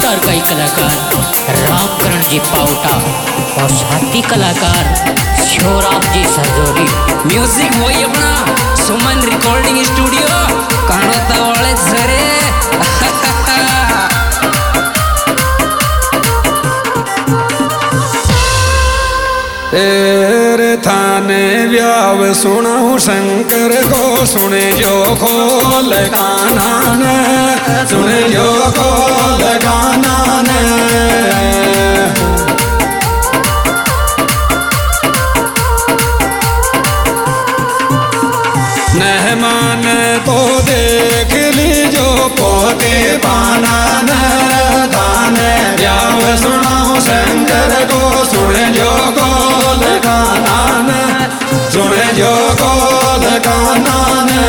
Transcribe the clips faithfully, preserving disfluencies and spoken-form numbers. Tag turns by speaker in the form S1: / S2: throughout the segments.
S1: जोरदार गायक कलाकार रामकरण जी पाउटा और साथी कलाकार शिवराम जी सरजोरी।
S2: म्यूजिक वही अपना सुमन रिकॉर्डिंग स्टूडियो कानोता वाले सरे।
S3: तेरे थाने व्याव सुनाऊं शंकर को सुने जो खोल गाना ने सुने जो खोल गाना ने मेहमान तो देख ली जो पोते बाना ने थाने व्याव सुनाऊं शंकर को सुने जो खोल गाना ने सुने जो खोल गाना ने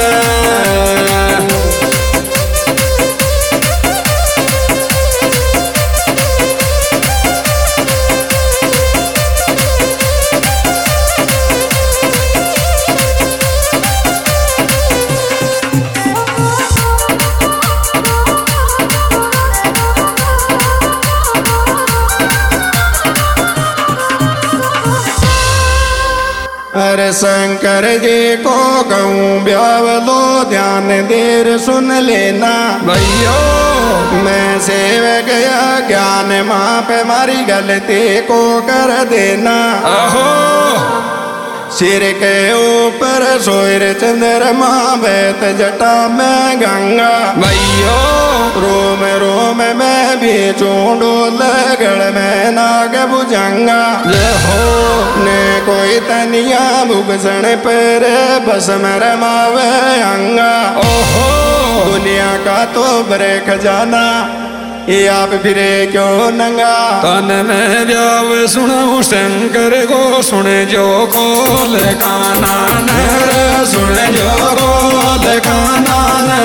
S3: अरे शंकर जी को कहूँ ब्यावलो ध्यान देर सुन लेना भैयो मैं सेवक गया ज्ञान माँ पे मारी गलती को कर देना। अहो सिर के ऊपर सोयर चंद्रमा बैत जटा में गंगा भैयो रोम रोम में भी चूंडो लगड़ में नाग भुजंगा हो ने कोई तनिया भुगसण पर बस में रमावे अंगा। ओहो दुनिया का तो बरे खजाना ये आप फिरे क्यों नंगा तन में व्याव सुनो शंकर को सुने जो खोल गाना ने सुने जो खोल गाना ने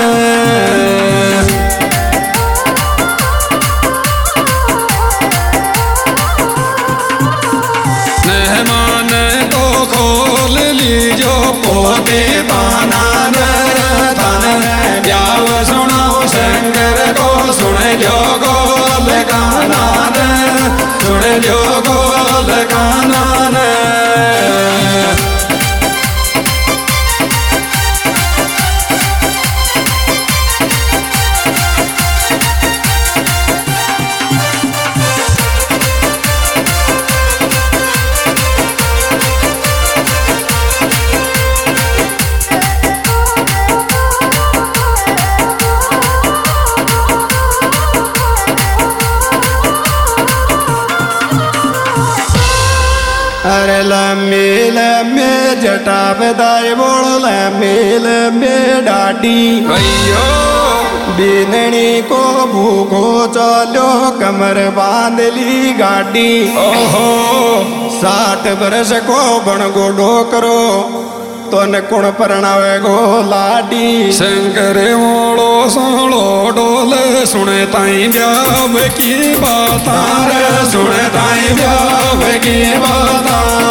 S3: मेहमान को खोल लीजो पोते बाना ने तन में व्याव सुनो शंकर को सुने जो गोल गाना ने सुने जो गोल गाना ने अरे लम्बे लम्बे जटा बदाई बोल लम्बे लम्बे डाडी भैयो बीननी को भूखो चलो कमर बांध ली गाड़ी। ओहो साठ बरस को बन गोडो करो तो न कुण परणावे गो लाडी शंकर ओलो सोलो डोले सुने ताई ब्याव की बात रे सुने ताई ब्याव की बात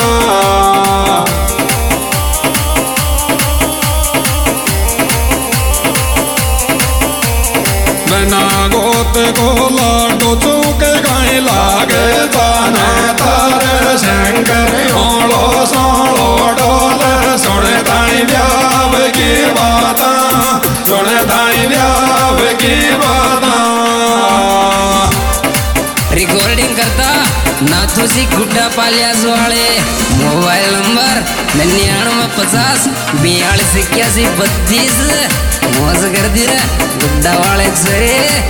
S3: बिना गोत को लाडो चौके गाय लागे ताने तारे शंकर ओलो सोलो डोले सुने ताई ब्याव की बात सुने ताई ब्याव की बात।
S2: रिकॉर्डिंग करता नाथोसी गुड्डा पालियास वाले मोबाइल नंबर निन्यानवे पचास बयालीस इक्यासी बत्तीस मौज कर दी रे गुड्डा वाले से।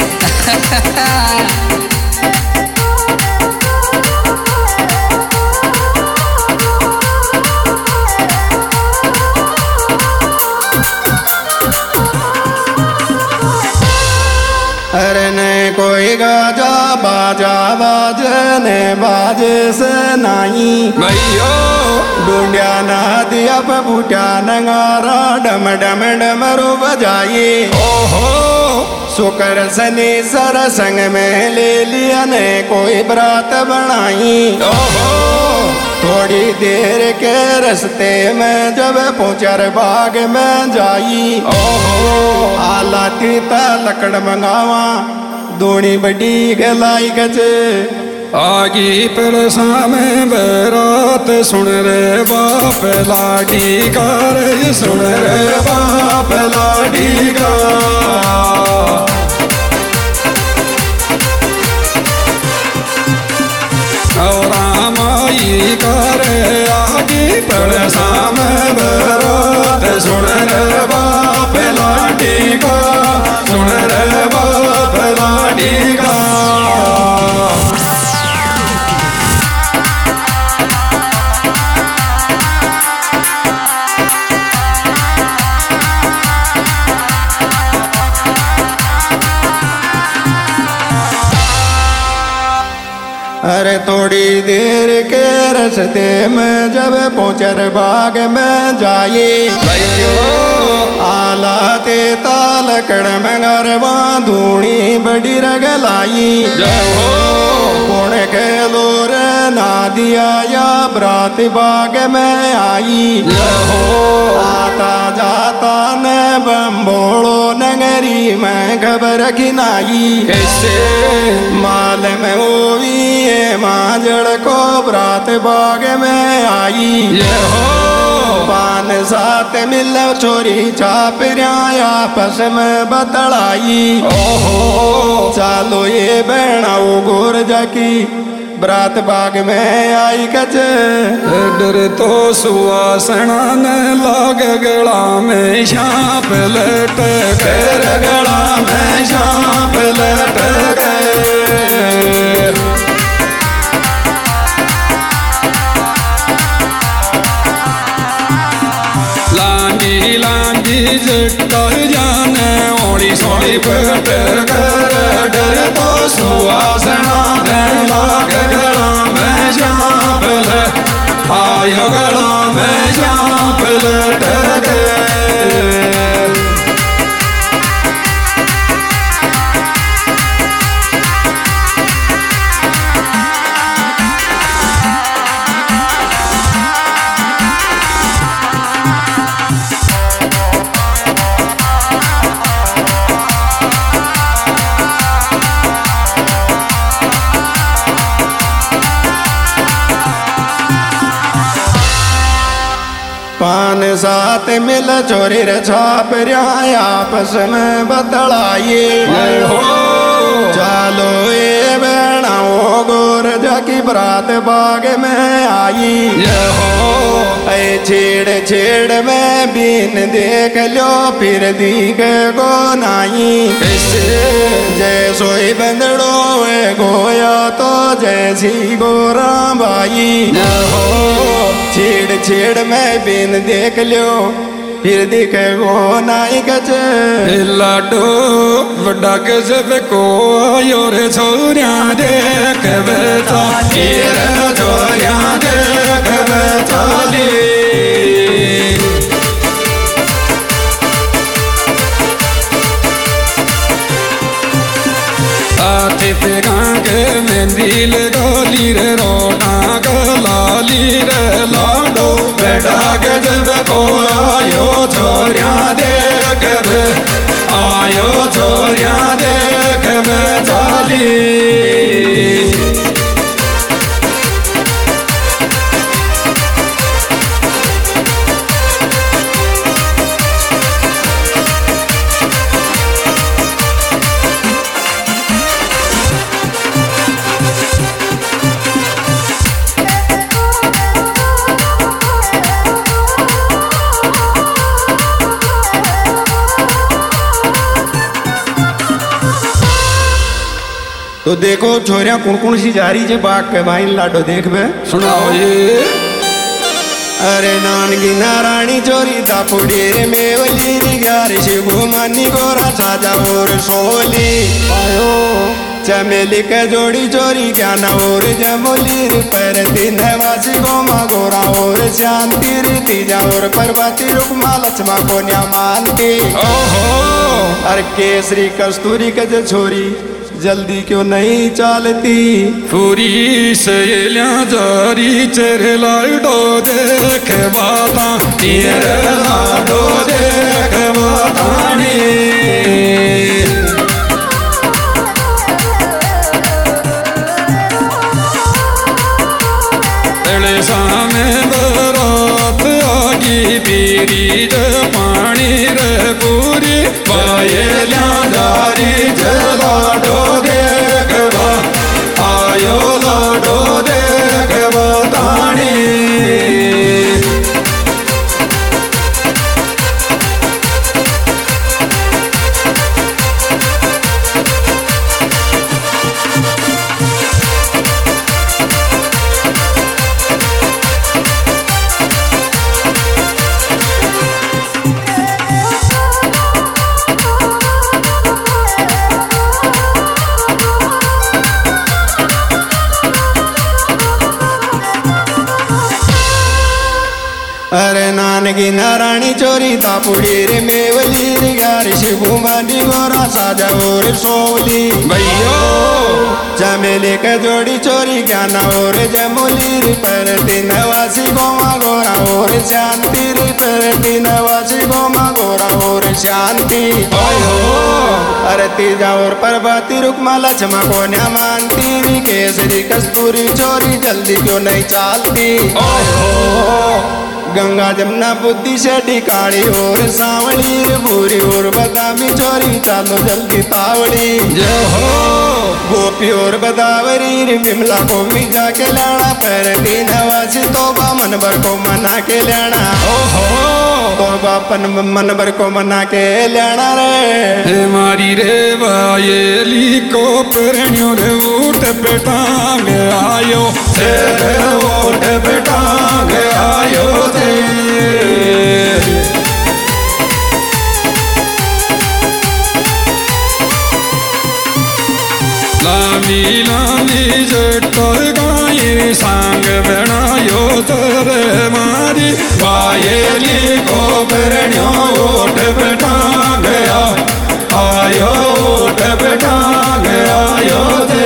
S3: अरे नहीं कोई गाजा बाजा बाजने बाजे से नहीं भैयो डूंडिया ना दिया बूटा नंगारा डम डम डमरू बजाई। ओहो शुक्र शनि सर संग में ले लिया ने कोई बरात बनाई। ओहो थोड़ी देर के रस्ते में जब पहुंचर बाग में जाई। ओहो आला तीता लकड़ मंगावा दोनी बड़ी गलाई गज
S4: आगी परसा में बरात सुन रे बाप लाडी का रे सुन रे बाप लाडी का और माई का रे आगी परसा में बरात सुन रे बाप लाडी का सुन रे बाप लाडी का
S3: अरे थोड़ी देर के रस्ते में जब पहुंचर बाग में जाए आला ते ताल कड़म गरबा धूणी बड़ी रगलाई पुण के लोर ना दिया या ब्रात बाग में आई आता जाता न बम्बोड़ो नगरी में खबर खिनाई
S4: कैसे
S3: माल में होवी माजड़ को ब्रात बाग में आई
S4: ये हो
S3: पान साथ मिल चोरी चाप आपस में बतलाई
S4: ओहो
S3: चालो ये बहनाओ गोर जाकी ब्रात बाग में आई कच
S4: डर तो सुवासना न लाग गला में शाप लट कर गला में शाप लट गए लांगी लांगी जट्टा जाने ओड़ी सोड़ी पट कर डर तो सुवासना न लाग गला में शाप लट आयो गला में शाप लट गए
S3: पान साथ मिल चोरी रे छाप आपस में बतलाइए
S4: हो
S3: चालो ये बहनाओ गोर जाकी ब्रात बाग में आई
S4: ये हो
S3: ऐ छेड़ छेड़ में बीन देख लो फिर दीख गो नाई
S4: कैसे
S3: जय सोई बंदड़ो ए गोया तो जैसी गोरा बाई
S4: ये हो
S3: छेड़ छेड़ में बीन देख लो फिर दिखे गो नाई कच
S4: लाडो बड़ा गजब को आयो रे छोरिया देख बेटा रे छोरिया देख बेचाली आते पे गांगे मेहंदी लगाली रे रोना गलाली रे लाडो बेटा गजब को आयो छोरिया देख बे आयो छोरिया देख बेचाली
S3: तो देखो छोरिया कुण कुण सी जा रही जे बाग के भाई लाडो देख बे
S4: सुनाओ ये
S3: अरे नानगी नारायणी चोरी दापुड़ी रे मेवली री ग्यारी शिवू मानी गोरा साजा और सोली आयो चमेली के जोड़ी चोरी ज्ञान और जमुली रे पर दिन वासी गोमा गोरा और शांति री तीजा और पर्वती रुकमा लक्ष्मा कोन्या मानती
S4: ओहो
S3: अरे केसरी कस्तूरी के जे छोरी जल्दी क्यों नहीं चलती
S4: पूरी सहेलियां जारी चेहरे लाडो देख बाता तेरे लाडो देख बतानी नीरी ज पानी रे पूरी वाये ल्यादारी ज लाडो देखवा आयो लाडो देखवा ताणी
S3: अरे नानकी नारायणी चोरी तापुड़ी रे मेवली रे गारी शिवुमानी गोरा साजा और सोवली
S4: भैयो
S3: चमेली के जोड़ी चोरी ज्ञान और जमुली रे पर तीन वासी गोमा गोरा और शांति रे पर तीन वासी गोमा गोरा और शांति अरे तीजा और परबाती रुकमाला क्षमा को न्या मानती रे केसरी कस्तूरी चोरी जल्दी क्यों नहीं चालती गंगा जमुना बुद्धि से काली और सांवली भूरी और बदामी चोरी चालो जल्दी तावड़ी
S4: जय हो
S3: गोपी और बदावरी रे बिमला को भी जाके लाना पर तीन वासी तोबा मन भर को मना के लेना
S4: ओहो
S3: तोबा पन मन भर को मना के लेना रे
S4: मारी रे वायेली को परण्यो रे ऊट पे टांग आयो तेरे ऊट पे टांग आयो ते लामी लामी जटोर गाये सांग बनायो तेरे मारी वायेली को परण्यो ऊट पे टांग आयो ऊट पे टांग आयो ते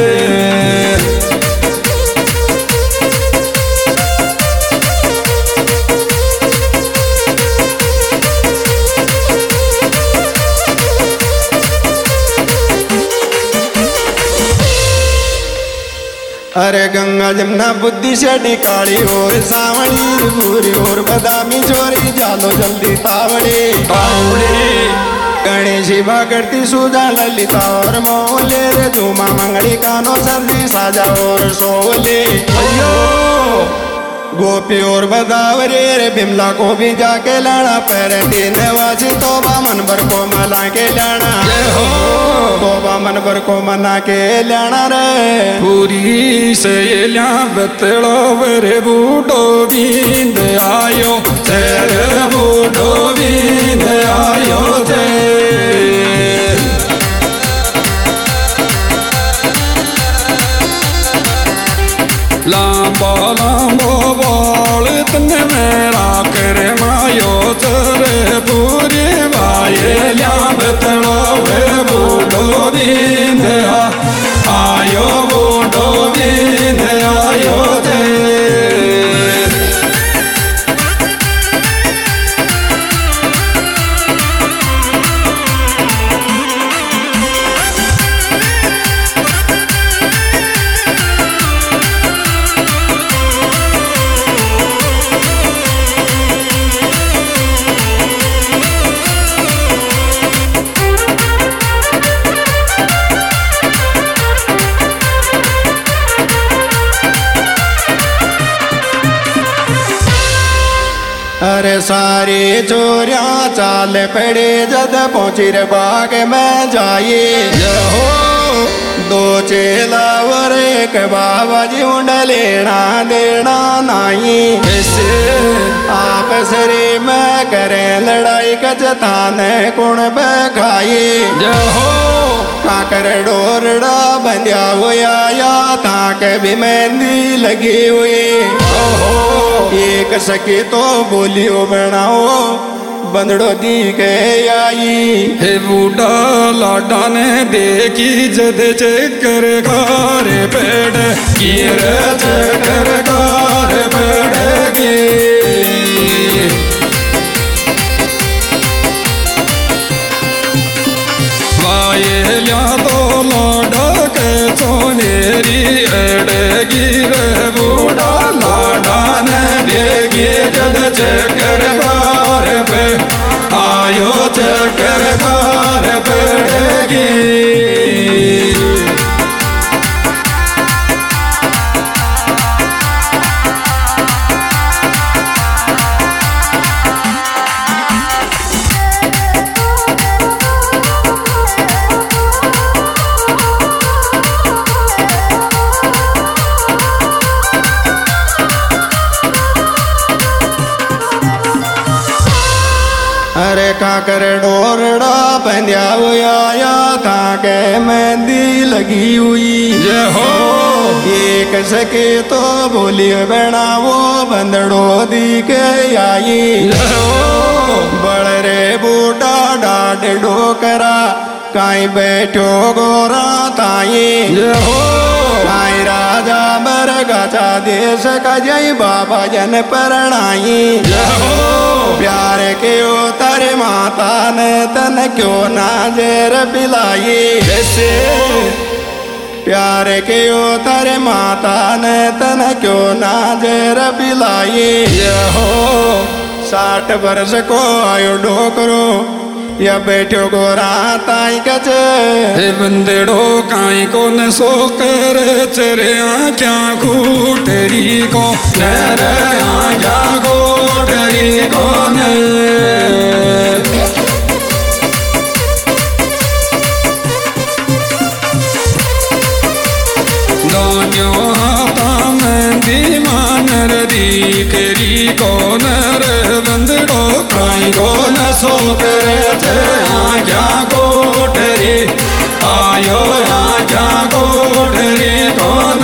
S3: अरे गंगा जमुना बुद्धि से काली और सांवली भूरी और बदामी चोरी जालो जल्दी तावड़ी
S4: तावड़ी
S3: गणेशी करती सुजा ललिता और मोले रे धूमा मंगली कानो सर्दी साजा और सोले
S4: अयो
S3: गोपी और बदावरी रे बिमला को भी जाके लाना पर तीन वासी तोबा मन भर को मना के लाना तोबा मन भर को मना के लाना रे
S4: पूरी से ल्या बतलो रे बूढ़ो बींद आयो तेरे बूढ़ो बींद आयो ते लांबो लांबो बाल तने मेरा कर मायो तेरे पूरी वाये ल्या बतलो वे बूढ़ो बींद आयो बूढ़ो बींद आयो ते
S3: अरे सारी चोरिया चाल पड़े जद पहुंची रे बाग में जाइए हो दो चेला और एक बाबा जी उंड लेना देना नहीं आपस रे में करे लड़ाई कचतान कुण बखाई
S4: हो
S3: काकर डोरड़ा बंध्या हुआ या ताक भी मेहंदी लगी हुई एक सके तो बोलियो बनाओ बंदड़ो दी के आई
S4: हे बूढ़ा लाडा ने देखी जद चक्कर गारे पेड़ कीर चक्कर गारे पेड़ गे वाये लिया तो लाडा के सोनेरी अड़गी रे बूढ़ा लाडा ने देखी जद चक्कर गारे
S3: काकर डोरड़ा बंध्या आया था के मेहंदी लगी हुई
S4: जय हो
S3: एक सके तो बोली बेड़ा वो बंदड़ो दी के आई
S4: जय हो
S3: बड़ रे बूढ़ा डाड डोकरा काई बैठो गोरा ताई
S4: जय हो
S3: काई राजा बर गचा देश का जय बाबा जन परणाई
S4: जय हो
S3: प्यार के उतर माता ने तन क्यों ना जेर पिलाई
S4: कैसे
S3: प्यार के उतर माता ने तन क्यों ना जेर पिलाई
S4: जय हो
S3: साठ वर्ष को आयु डोकरो या बैठो गोरा ताई कचे
S4: हे बंदेड़ो काई को न सो कर चरे आख्या खूटरी को नर आख्या खूटरी को न दोन्यो हाथा मेहंदी मानर दी करी को नर बंदेड़ो काई को न सो कर आज्ञा कोठरी आयो आज्ञा कोठरी कौन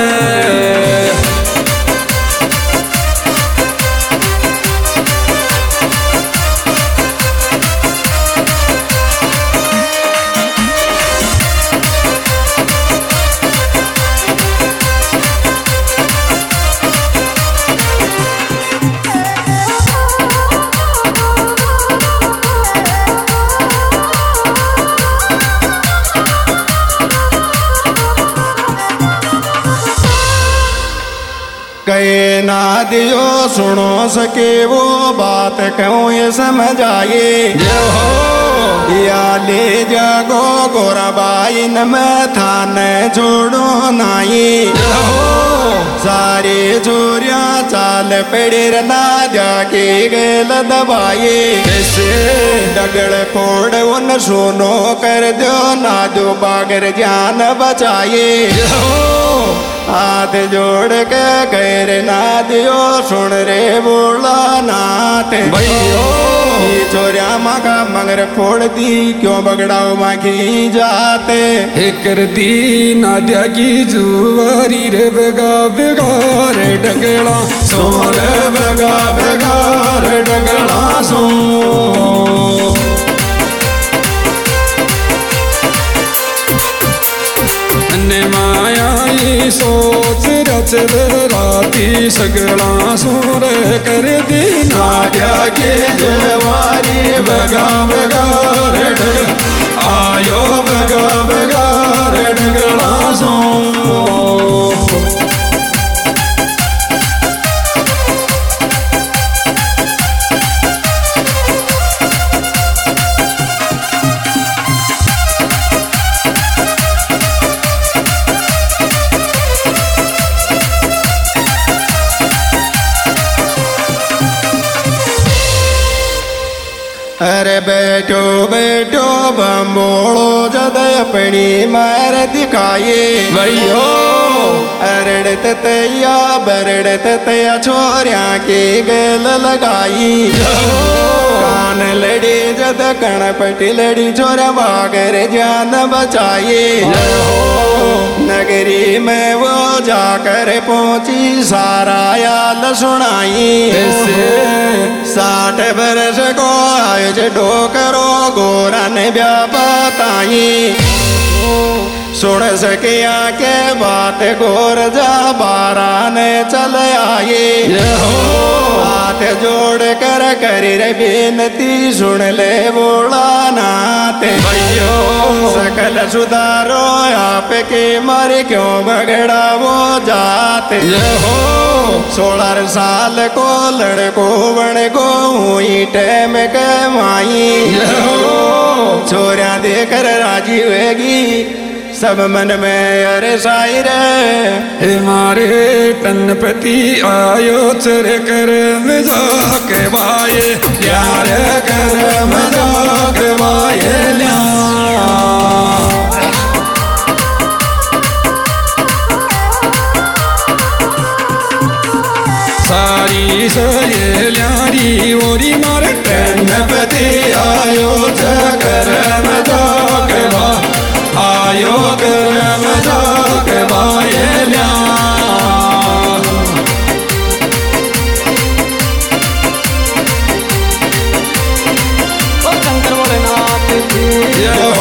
S3: कहे ना दियो सुनो सके वो बात कहूँ ये समझ आए
S4: जय हो
S3: या ले जागो गोरा बाई न मैं थाने छोड़ो नाई
S4: जय हो
S3: सारे जोरिया चाल पेड़ ना जाके गेल दबाए
S4: कैसे
S3: डगड़ फोड़ उन सुनो कर दो ना जो बागर जान बचाए
S4: जय हो
S3: हाथ जोड़ के कैर ना दियो सुन रे बोला नाथ
S4: भैयो
S3: चोरिया मगा मगर फोड़ दी क्यों बगड़ाओ माखी जाते
S4: हे कर दी नाद्या की जुवारी रे बेगा बेगा रे डगड़ा सो रे बेगा बेगा रे डगड़ा सो माया सोच रच राती सगड़ा सूर कर दी नाड्या के जवारी बगा बगा रेड आयो बगा बगा रेड गड़ा सो
S3: अरे बैठो बैठो बम्बोड़ो जद अपनी मार दिखाए
S4: भैयो
S3: अरड़त तैया बरड़त तैया छोरिया के गल लगाई कान लड़ी जद कणपटी लड़ी छोरा बागर जान बचाए नगरी में वो जाकर पहुंची सारा याल सुनाई साठ बरस को आयुष डोकरो गोरा ने ब्या बताई सुन सकिया के बात गोर जा बारा ने चल आए हाथ जोड़ कर करी रे बेनती सुन ले बोला नाते भैयो सकल सुधारो आप के मर क्यों बगड़ा वो जाते
S4: हो
S3: सोलह साल को लड़को बन को हुई टैम के माई छोरिया देकर राजी होगी सब मन में अरे शायर
S4: हे मारे तन प्रति आयो चर कर मजाक वाये प्यार कर मजाक वाये ल्या सारी सये ल्यारी ओरी मारे
S3: गणपति आयो जगर में जाके बा आयो घर में जाके बाये ल्या
S5: शंकर भोलेनाथ की
S3: यो